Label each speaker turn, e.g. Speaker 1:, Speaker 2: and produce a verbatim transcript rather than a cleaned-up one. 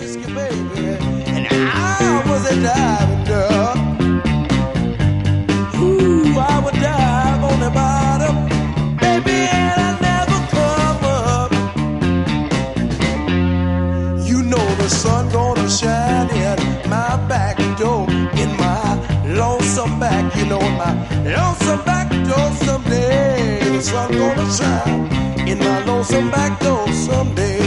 Speaker 1: whiskey, baby, and I was a diving girl. Ooh, I would dive on the bottom, baby, and I never come up. You know the sun gonna shine in my back door, in my lonesome back, you know, in my lonesome back door someday. The sun gonna shine in my lonesome back door someday.